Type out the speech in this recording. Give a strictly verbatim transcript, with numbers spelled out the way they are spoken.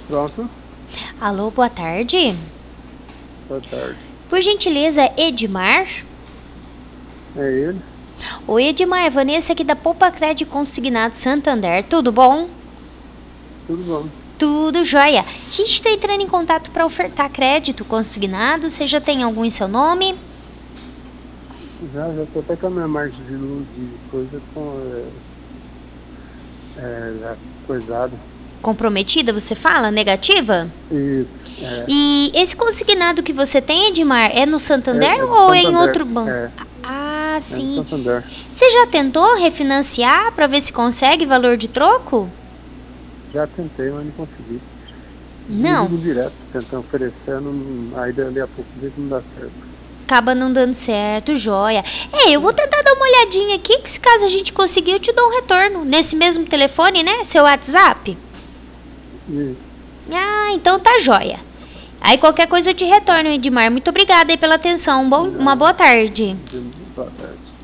Pronto. Alô, boa tarde. Boa tarde. Por gentileza, Edmar? É ele? Oi, Edmar, Vanessa aqui da Poupa Cred Consignado Santander, tudo bom? Tudo bom. Tudo jóia. A gente está entrando em contato para ofertar crédito consignado, você já tem algum em seu nome? Já, já tô até com a minha margem de luz de coisa com, é, é, já coisada. Comprometida, você fala? Negativa? Isso, é. E esse consignado que você tem, Edmar, é no Santander É, é do ou é em Santander. outro banco? É, Ah, é do sim. Santander. Você já tentou refinanciar para ver se consegue valor de troco? Já tentei, mas não consegui. Me Não. ligo direto, tentando oferecendo, aí dali a pouco vê que não dá certo. Acaba não dando certo, joia. É, eu vou tentar dar uma olhadinha aqui, que se caso a gente conseguir, eu te dou um retorno. Nesse mesmo telefone, né? Seu WhatsApp? Isso. Ah, então tá joia. Aí qualquer coisa eu te retorno, Edmar. Muito obrigada aí pela atenção. Bom, uma boa tarde. Boa tarde.